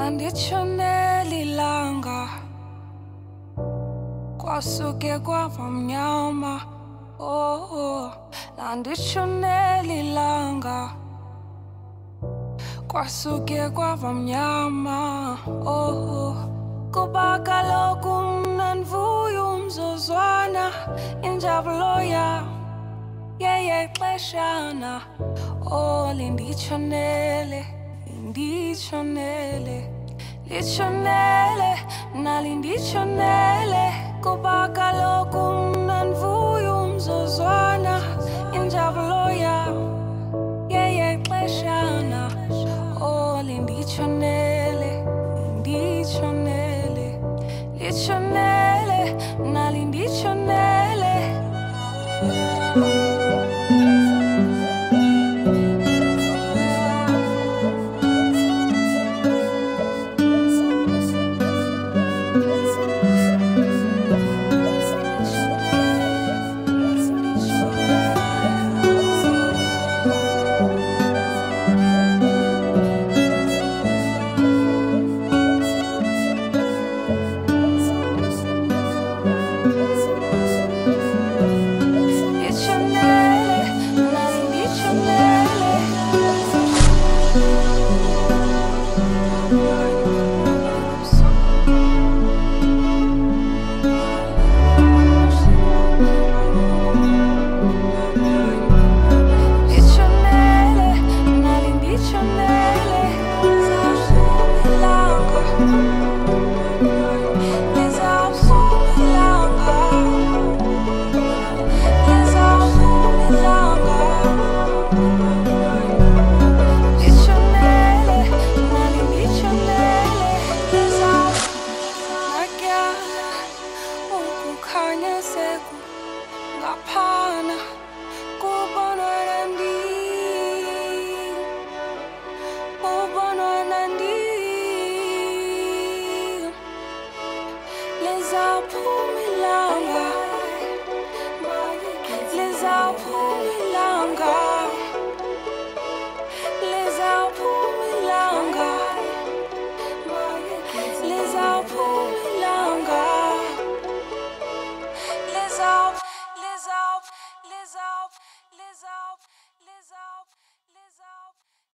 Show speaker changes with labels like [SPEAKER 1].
[SPEAKER 1] Landitshonela ilanga kwasuke kwaba mnyama. Oh, landitshonela ilanga kwasuke kwaba mnyama. Oh, kuba kaloku mna ndivuya umzuzwana, injabulo yam yeyexeshana. Oh, linditshonele, linditshonele, litshonele, nalinditshonele, kuba kaloku mna ndivuya umzuzwana, injabulo yam yeyexeshana. Oh, linditshonele, linditshonele, litshonele, nalinditshonele. Ngaphana kubonwa nandini, ubonwa nandini. Lizawuphuma ilanga, lizawuphuma ilanga, lizawuphuma ilanga, lizawuphuma ilanga. Liz up, Liz up, Liz up, Liz up.